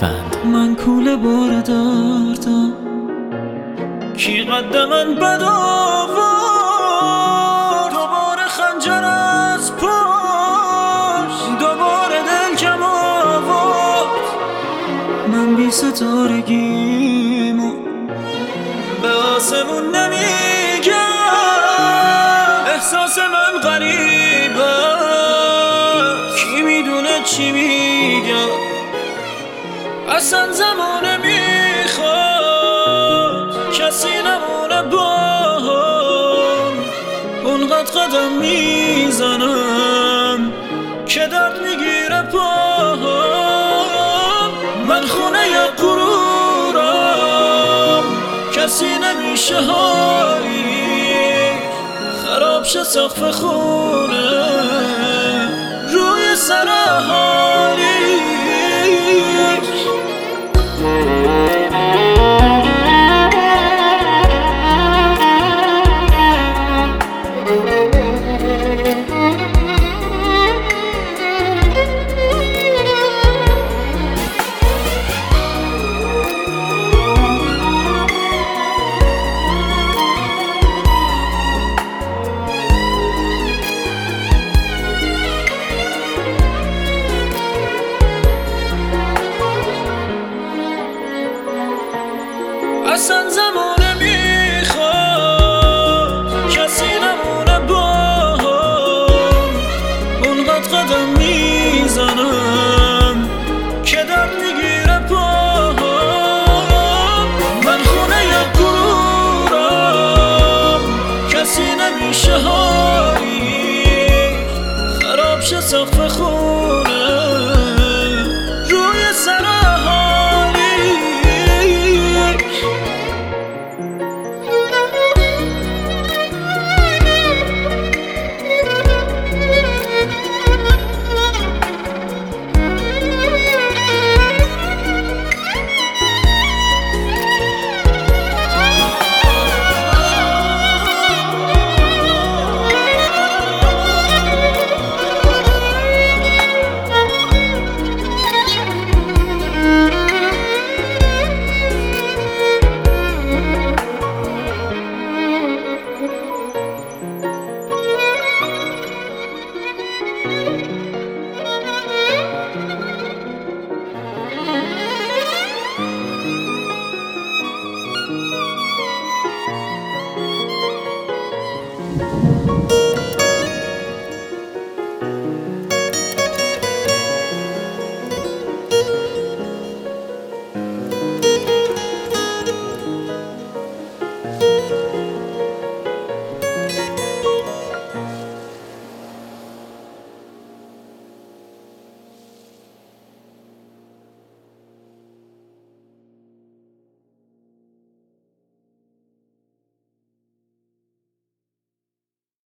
الفند. من کوله بار دردم، کی قد من بد آورد؟ دوباره خنجر از پاش، دوباره دل کم آورد. من بی ستارگیمو به آسمون نمیگم، احساس من غریبه، کی میدونه چی میگم. اصلا زمانه میخواد کسی نمونه با هم، اونقدر قدم میزنم که درد میگیره پاهم. من خونه ی غرورم، کسی نمیشه هایی، خراب شه سقف خونه روی سر حالی. اصلا زمانه میخواد کسی نمونه با هم، اونقدر قدم میزنم که درد میگیره پاهم. من خونه ی غرورم، کسی نمیشه هایی، خراب شه سقف خونه روی سر حالی.